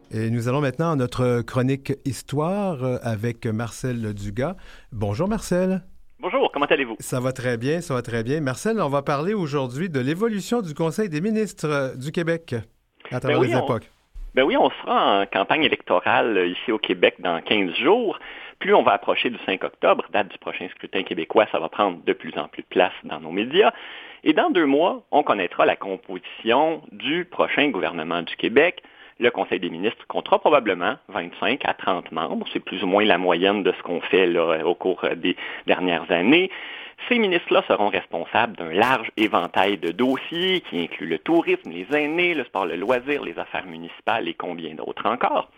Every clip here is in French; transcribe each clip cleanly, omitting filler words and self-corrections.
Et nous allons maintenant à notre chronique Histoire avec Marcel Dugas. Bonjour Marcel. Bonjour, comment allez-vous? Ça va très bien, ça va très bien. Marcel, on va parler aujourd'hui de l'évolution du Conseil des ministres du Québec à travers les époques. On sera en campagne électorale ici au Québec dans 15 jours. Plus on va approcher du 5 octobre, date du prochain scrutin québécois, ça va prendre de plus en plus de place dans nos médias. Et dans 2 mois, on connaîtra la composition du prochain gouvernement du Québec. Le Conseil des ministres comptera probablement 25 à 30 membres. C'est plus ou moins la moyenne de ce qu'on fait là, au cours des dernières années. Ces ministres-là seront responsables d'un large éventail de dossiers qui inclut le tourisme, les aînés, le sport, le loisir, les affaires municipales et combien d'autres encore.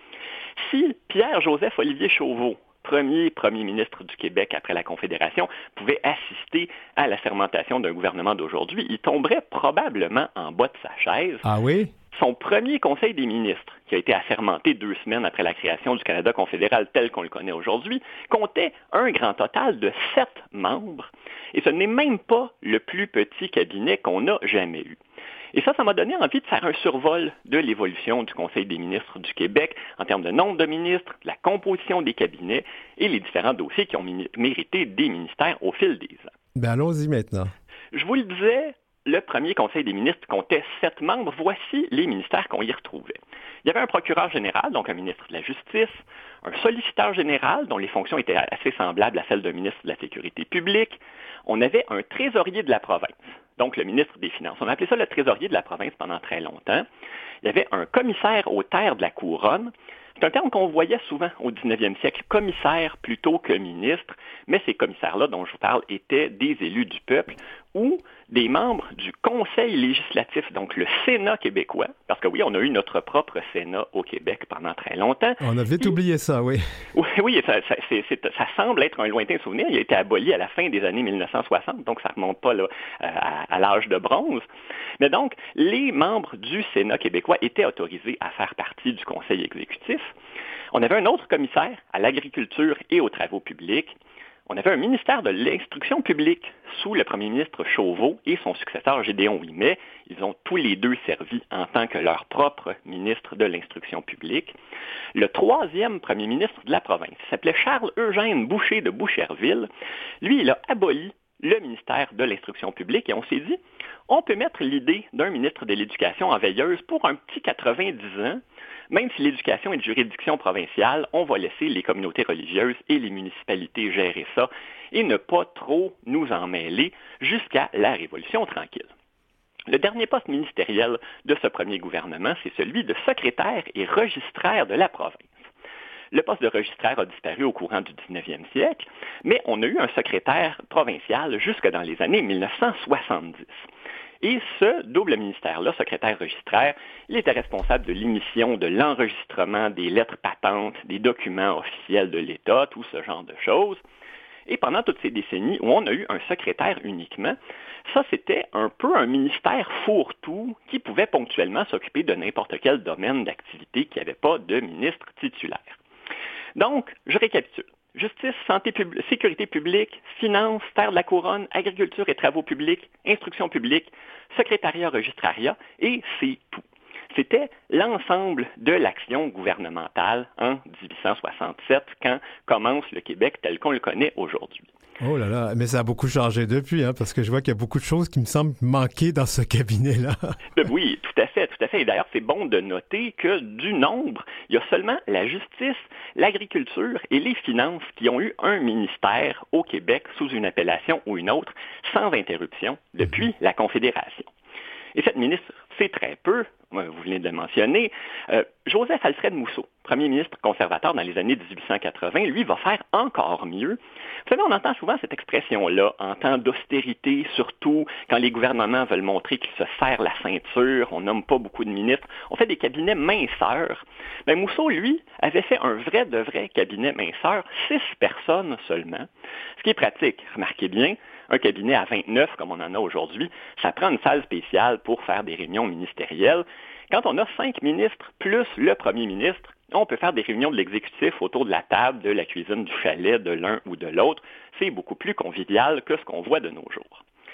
Si Pierre-Joseph Olivier Chauveau, premier ministre du Québec après la Confédération, pouvait assister à la sermentation d'un gouvernement d'aujourd'hui, il tomberait probablement en bas de sa chaise. Ah oui? Son premier Conseil des ministres, qui a été assermenté 2 semaines après la création du Canada confédéral tel qu'on le connaît aujourd'hui, comptait un grand total de 7 membres. Et ce n'est même pas le plus petit cabinet qu'on a jamais eu. Et ça m'a donné envie de faire un survol de l'évolution du Conseil des ministres du Québec en termes de nombre de ministres, de la composition des cabinets et les différents dossiers qui ont mérité des ministères au fil des ans. Ben allons-y maintenant. Je vous le disais, le premier Conseil des ministres comptait 7 membres. Voici les ministères qu'on y retrouvait. Il y avait un procureur général, donc un ministre de la Justice, un solliciteur général, dont les fonctions étaient assez semblables à celles d'un ministre de la Sécurité publique. On avait un trésorier de la province, donc le ministre des Finances. On appelait ça le trésorier de la province pendant très longtemps. Il y avait un commissaire aux terres de la couronne. C'est un terme qu'on voyait souvent au 19e siècle, commissaire plutôt que ministre, mais ces commissaires-là dont je vous parle étaient des élus du peuple ou des membres du Conseil législatif, donc le Sénat québécois, parce que oui, on a eu notre propre Sénat au Québec pendant très longtemps. On a vite oublié ça, oui. Oui, ça semble être un lointain souvenir. Il a été aboli à la fin des années 1960, donc ça ne remonte pas là, à l'âge de bronze. Mais donc, les membres du Sénat québécois étaient autorisés à faire partie du Conseil exécutif. On avait un autre commissaire à l'agriculture et aux travaux publics. On avait un ministère de l'instruction publique sous le premier ministre Chauveau et son successeur Gédéon Ouimet. Ils ont tous les deux servi en tant que leur propre ministre de l'instruction publique. Le 3e premier ministre de la province s'appelait Charles-Eugène Boucher de Boucherville. Lui, il a aboli le ministère de l'instruction publique et on s'est dit, on peut mettre l'idée d'un ministre de l'Éducation en veilleuse pour un petit 90 ans. Même si l'éducation est de juridiction provinciale, on va laisser les communautés religieuses et les municipalités gérer ça et ne pas trop nous en mêler jusqu'à la Révolution tranquille. Le dernier poste ministériel de ce premier gouvernement, c'est celui de secrétaire et registraire de la province. Le poste de registraire a disparu au courant du 19e siècle, mais on a eu un secrétaire provincial jusque dans les années 1970. Et ce double ministère-là, secrétaire-registraire, il était responsable de l'émission, de l'enregistrement des lettres patentes, des documents officiels de l'État, tout ce genre de choses. Et pendant toutes ces décennies où on a eu un secrétaire uniquement, ça c'était un peu un ministère fourre-tout qui pouvait ponctuellement s'occuper de n'importe quel domaine d'activité qui n'avait pas de ministre titulaire. Donc, je récapitule. Justice, sécurité publique, finances, terre de la couronne, agriculture et travaux publics, instruction publique, secrétariat, registrariat, et c'est tout. C'était l'ensemble de l'action gouvernementale en 1867, quand commence le Québec tel qu'on le connaît aujourd'hui. Oh là là, mais ça a beaucoup changé depuis, hein, parce que je vois qu'il y a beaucoup de choses qui me semblent manquer dans ce cabinet-là. Oui, tout à fait. Et d'ailleurs, c'est bon de noter que du nombre, il y a seulement la justice, l'agriculture et les finances qui ont eu un ministère au Québec sous une appellation ou une autre, sans interruption, depuis la Confédération. Et cette ministre, c'est très peu, vous venez de le mentionner, Joseph-Alfred Mousseau, premier ministre conservateur dans les années 1880, lui va faire encore mieux. Vous savez, on entend souvent cette expression-là, en temps d'austérité, surtout quand les gouvernements veulent montrer qu'ils se serrent la ceinture, on nomme pas beaucoup de ministres, on fait des cabinets minceurs. Mais Mousseau, lui, avait fait un de vrai cabinet minceur, 6 personnes seulement, ce qui est pratique, remarquez bien. Un cabinet à 29, comme on en a aujourd'hui, ça prend une salle spéciale pour faire des réunions ministérielles. Quand on a 5 ministres plus le premier ministre, on peut faire des réunions de l'exécutif autour de la table, de la cuisine, du chalet, de l'un ou de l'autre. C'est beaucoup plus convivial que ce qu'on voit de nos jours.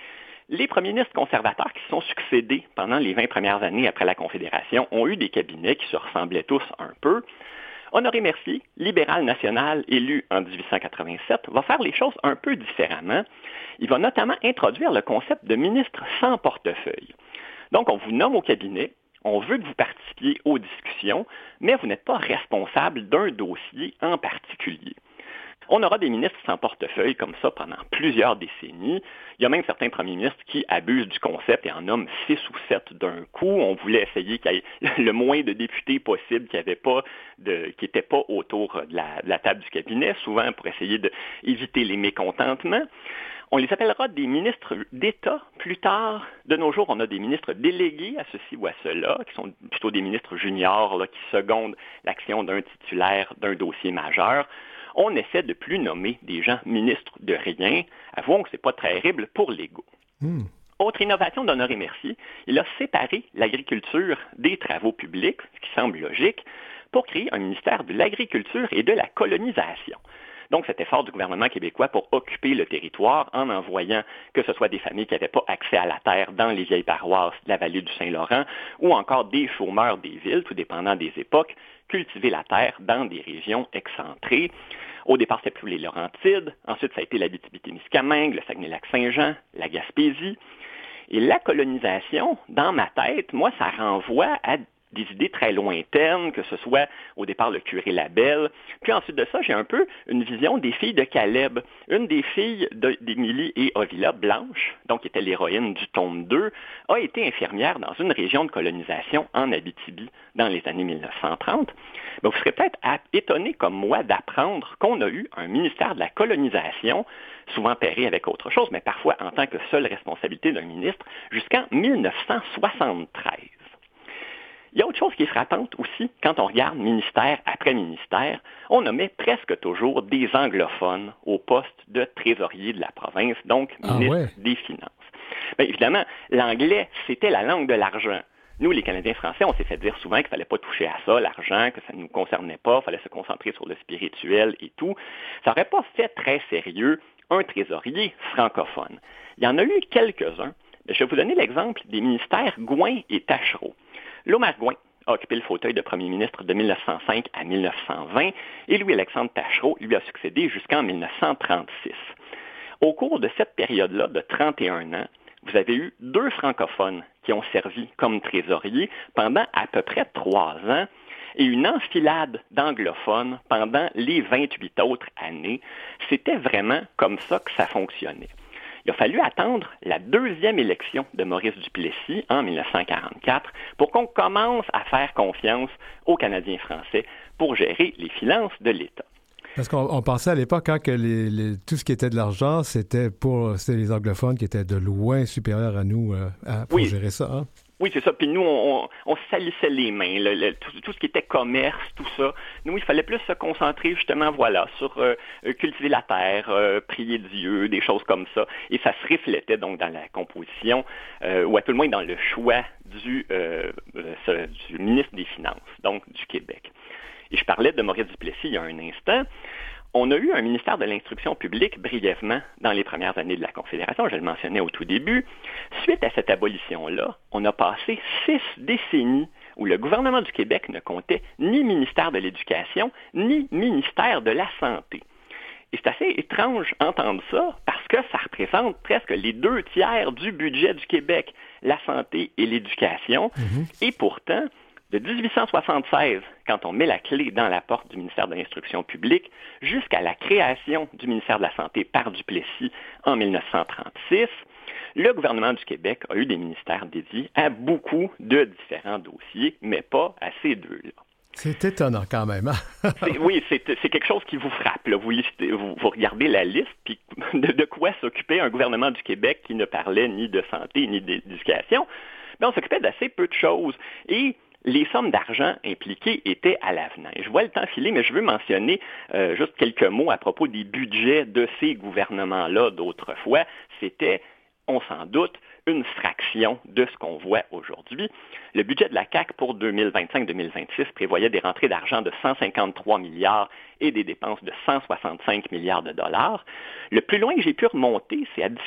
Les premiers ministres conservateurs qui se sont succédés pendant les 20 premières années après la Confédération ont eu des cabinets qui se ressemblaient tous un peu. Honoré Mercier, libéral national élu en 1887, va faire les choses un peu différemment. Il va notamment introduire le concept de ministre sans portefeuille. Donc, on vous nomme au cabinet, on veut que vous participiez aux discussions, mais vous n'êtes pas responsable d'un dossier en particulier. On aura des ministres sans portefeuille comme ça pendant plusieurs décennies. Il y a même certains premiers ministres qui abusent du concept et en nomment 6 ou 7 d'un coup. On voulait essayer qu'il y ait le moins de députés possible qui n'étaient pas autour de la table du cabinet, souvent pour essayer d'éviter les mécontentements. On les appellera des ministres d'État plus tard. De nos jours, on a des ministres délégués à ceci ou à cela, qui sont plutôt des ministres juniors qui secondent l'action d'un titulaire d'un dossier majeur. On essaie de plus nommer des gens ministres de rien. Avouons que ce n'est pas terrible pour l'ego. Autre innovation d'Honoré Mercier, il a séparé l'agriculture des travaux publics, ce qui semble logique, pour créer un ministère de l'agriculture et de la colonisation. Donc, cet effort du gouvernement québécois pour occuper le territoire en envoyant que ce soit des familles qui n'avaient pas accès à la terre dans les vieilles paroisses de la vallée du Saint-Laurent ou encore des chômeurs des villes, tout dépendant des époques, cultiver la terre dans des régions excentrées. Au départ, c'était plus les Laurentides. Ensuite, ça a été l'Abitibi-Témiscamingue, le Saguenay-Lac-Saint-Jean, la Gaspésie. Et la colonisation, dans ma tête, moi, ça renvoie à des idées très lointaines, que ce soit au départ le curé Labelle. Puis ensuite de ça, j'ai un peu une vision des filles de Caleb. Une des filles d'Émilie et Ovila, Blanche, donc qui était l'héroïne du tome 2, a été infirmière dans une région de colonisation en Abitibi dans les années 1930. Ben, vous serez peut-être étonné comme moi d'apprendre qu'on a eu un ministère de la colonisation, souvent pairé avec autre chose, mais parfois en tant que seule responsabilité d'un ministre, jusqu'en 1973. Il y a autre chose qui est frappante aussi, quand on regarde ministère après ministère, on nommait presque toujours des anglophones au poste de trésorier de la province, donc ministre des Finances. Bien, évidemment, l'anglais, c'était la langue de l'argent. Nous, les Canadiens français, on s'est fait dire souvent qu'il ne fallait pas toucher à ça, l'argent, que ça ne nous concernait pas, il fallait se concentrer sur le spirituel et tout. Ça n'aurait pas fait très sérieux un trésorier francophone. Il y en a eu quelques-uns. Je vais vous donner l'exemple des ministères Gouin et Taschereau. Lomaire Gouin a occupé le fauteuil de premier ministre de 1905 à 1920 et Louis-Alexandre Taschereau lui a succédé jusqu'en 1936. Au cours de cette période-là de 31 ans, vous avez eu 2 francophones qui ont servi comme trésoriers pendant à peu près 3 ans et une enfilade d'anglophones pendant les 28 autres années. C'était vraiment comme ça que ça fonctionnait. Il a fallu attendre la 2e élection de Maurice Duplessis en 1944 pour qu'on commence à faire confiance aux Canadiens français pour gérer les finances de l'État. Parce qu'on pensait à l'époque que tout ce qui était de l'argent, c'était les anglophones qui étaient de loin supérieurs à nous pour gérer ça. Hein? Oui, c'est ça. Puis nous, on salissait les mains, tout ce qui était commerce, tout ça. Nous, il fallait plus se concentrer justement, sur cultiver la terre, prier Dieu, des choses comme ça. Et ça se reflétait donc dans la composition, ou à tout le moins dans le choix du ministre des Finances, donc du Québec. Et je parlais de Maurice Duplessis il y a un instant. On a eu un ministère de l'Instruction publique brièvement dans les premières années de la Confédération, je le mentionnais au tout début. Suite à cette abolition-là, on a passé 6 décennies où le gouvernement du Québec ne comptait ni ministère de l'Éducation, ni ministère de la Santé. Et c'est assez étrange d'entendre ça parce que ça représente presque les 2/3 du budget du Québec, la santé et l'éducation. Et pourtant, de 1876, quand on met la clé dans la porte du ministère de l'Instruction publique, jusqu'à la création du ministère de la Santé par Duplessis en 1936, le gouvernement du Québec a eu des ministères dédiés à beaucoup de différents dossiers, mais pas à ces 2-là. C'est étonnant quand même. Hein? Oui, c'est quelque chose qui vous frappe. Là. Vous regardez la liste, puis de quoi s'occupait un gouvernement du Québec qui ne parlait ni de santé ni d'éducation. Mais on s'occupait d'assez peu de choses. Et les sommes d'argent impliquées étaient à l'avenant. Je vois le temps filer, mais je veux mentionner juste quelques mots à propos des budgets de ces gouvernements-là d'autrefois. C'était, on s'en doute, une fraction de ce qu'on voit aujourd'hui. Le budget de la CAQ pour 2025-2026 prévoyait des rentrées d'argent de 153 milliards et des dépenses de 165 milliards de dollars. Le plus loin que j'ai pu remonter, c'est à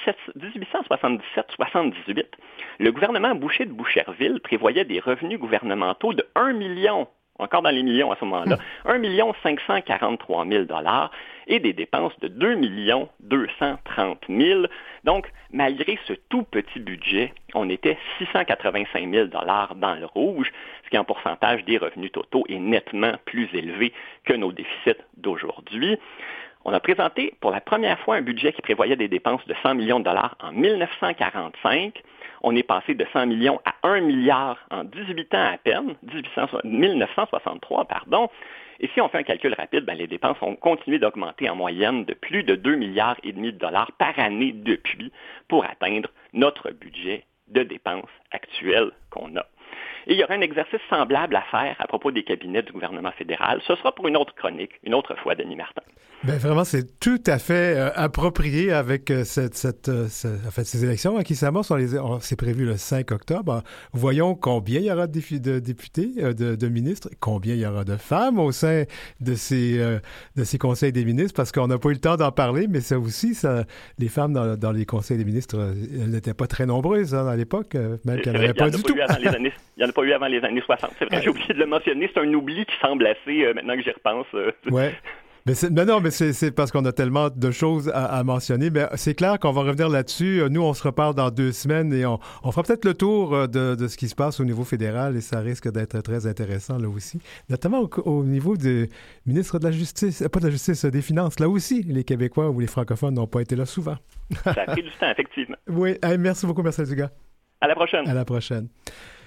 1877-78. Le gouvernement Boucher de Boucherville prévoyait des revenus gouvernementaux de 1 million, encore dans les millions à ce moment-là, 1 543 000 $ et des dépenses de 2 230 000. Donc, malgré ce tout petit budget, on était 685 000 $ dans le rouge, ce qui en pourcentage des revenus totaux est nettement plus élevé que nos déficits d'aujourd'hui. On a présenté pour la première fois un budget qui prévoyait des dépenses de 100 millions de dollars en 1945. On est passé de 100 millions à 1 milliard en 18 ans à peine, 1963, pardon. Et si on fait un calcul rapide, les dépenses ont continué d'augmenter en moyenne de plus de 2,5 milliards de dollars par année depuis pour atteindre notre budget de dépenses actuel qu'on a. Et il y aura un exercice semblable à faire à propos des cabinets du gouvernement fédéral. Ce sera pour une autre chronique, une autre fois, Denis Martin. Bien, vraiment, c'est tout à fait approprié avec ces élections qui s'amorcent. C'est prévu le 5 octobre. Voyons combien il y aura de députés, de ministres, combien il y aura de femmes au sein de ces conseils des ministres, parce qu'on n'a pas eu le temps d'en parler, mais ça aussi, les femmes dans les conseils des ministres, elles n'étaient pas très nombreuses à l'époque, même qu'il n'y en avait pas du tout. Il n'y en a pas eu avant les années 60. C'est vrai, j'ai oublié de le mentionner. C'est un oubli qui semble assez, maintenant que j'y repense. Ouais. Mais c'est parce qu'on a tellement de choses à mentionner. Mais c'est clair qu'on va revenir là-dessus. Nous, on se reparle dans 2 semaines et on fera peut-être le tour de ce qui se passe au niveau fédéral et ça risque d'être très intéressant là aussi. Notamment au niveau du ministre de la Justice, pas de la Justice, des Finances. Là aussi, les Québécois ou les francophones n'ont pas été là souvent. Ça a pris du temps, effectivement. Oui. Hey, merci beaucoup, Marcel Dugas. À la prochaine. À la prochaine.